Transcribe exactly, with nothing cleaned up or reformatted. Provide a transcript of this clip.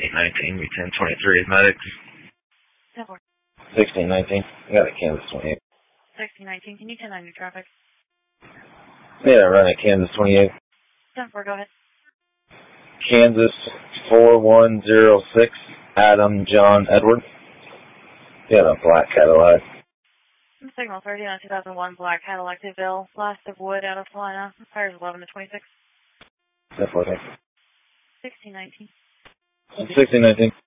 sixteen nineteen, we ten twenty-three medics. ten four. sixteen nineteen, I got a Kansas twenty-eight. sixteen nineteen, can you ten nine your traffic? Yeah, running Kansas twenty-eight. ten four, go ahead. Kansas four one zero six, Adam John Edward. Yeah, a black Cadillac. Signal thirty on two thousand one Black Cadillac DeVille, Blast of Wood out of Salina. Fires eleven to twenty-six. That's what I sixteen nineteen. sixteen nineteen.